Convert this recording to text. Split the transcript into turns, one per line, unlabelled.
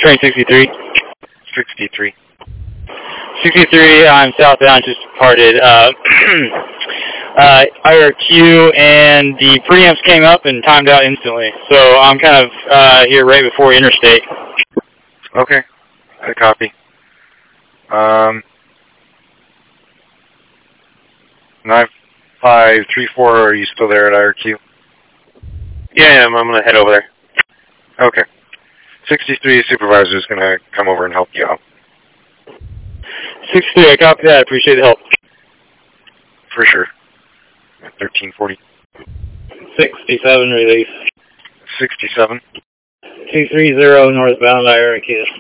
Train 63.
63.
63, I'm southbound, just departed. IRQ, and the preamps came up and timed out instantly. So I'm kind of here right before interstate.
Okay. Good copy. 9534, are you still there at IRQ?
Yeah, I am. I'm going to head over there.
Okay. 63 supervisor is going to come over and help you out.
63, I copy that. I appreciate the help.
For sure. 1340.
67, release.
67.
230 northbound IRQ.